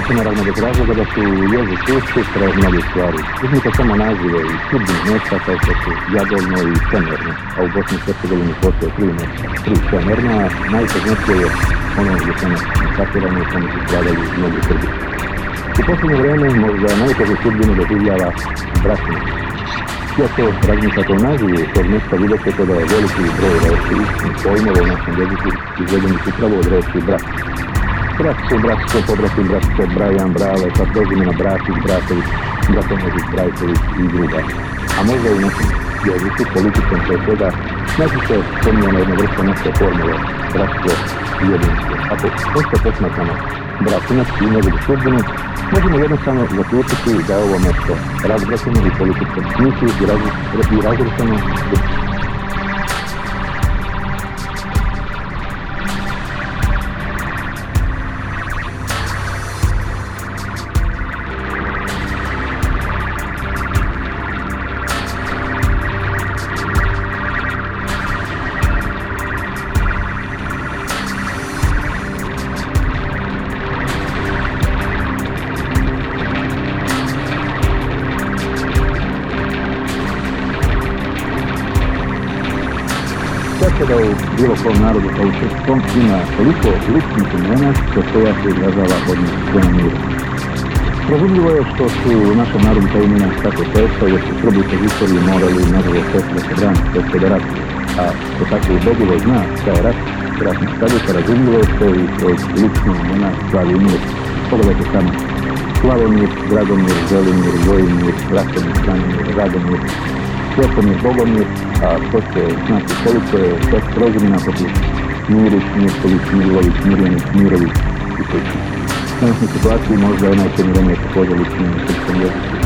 se naravno bez razloga da su jezik ušli pre mnogih stvari. Uzmite samo nazive i sudbine mjesta kao što su Jadovno i Čemerno, a u Bosni i Hercegovini postoje 3 mjesta, 3 Čemerno, a najpoznatije je ono gdje su nas masakirani i tamo su stradali mnogi Srbi. U posljednje vrijeme možda najtežu sudbinu doživljava Bratina. Iako razmišljate o nazivu tog mjesta, vidjet ćete da je veliki broj reči i pojmova u našem jeziku izvedeni upravo od reči brat. Bratsko, bratsko, pobratim, bratsko, Brajan, Brale, pa prezimena Bratić, Bratović, Bratonović, Brajković i druga. A možda u našem jeziku, političkom pre svega, najčešće spominjena jedna vrsta naše formule, bratsko i jedinstvo. Ako pošto posmatramo bratinac i njegovu sudbinu, možemo jednostavno zaključiti da je ovo mjesto razbraćeno u političkom smislu i razrušeno. Da u bilo kom narodu kao u srpskom ima toliko ličnih imena što to ja se izražava odnos prema miru. Razumljivo je što su u našem narodu ta imena tako često jer su Srbi kroz istoriju morali nažalost često da se brani od rata. A što tako ubogivo zna šta je rat, ratnih stavljaka, razumljivo je što i kroz lične imena slavi mir. Pogledajte samo Slavomir, Dragomir, Zelimir, Vojimir, Vratomir, Branimir, Radomir, Svetomir, Bogomir, a to će znati koliko je tek prezimena poput Mirić, Mirković, Mirlović, Mirjanić, Mirović i sl. U današnjoj situaciji možda je najprimjerenije također ličnim u srpskom jeziku